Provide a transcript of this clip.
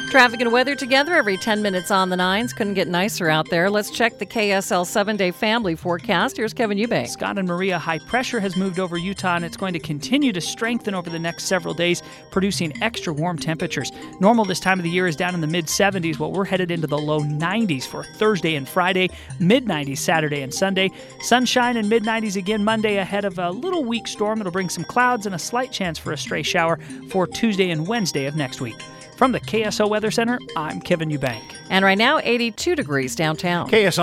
Traffic and weather together every 10 minutes on the nines. Couldn't get nicer out there. Let's check the KSL 7-day family forecast. Here's Kevin Eubank. Scott and Maria, high pressure has moved over Utah, and it's going to continue to strengthen over the next several days, producing extra warm temperatures. Normal this time of the year is down in the mid-70s. Well, we're headed into the low 90s for Thursday and Friday, mid-90s Saturday and Sunday. Sunshine and mid-90s again Monday ahead of a little weak storm that'll bring some clouds and a slight chance for a stray shower for Tuesday and Wednesday of next week. From the KSO Weather Center, I'm Kevin Eubank. And right now, 82 degrees downtown. KSO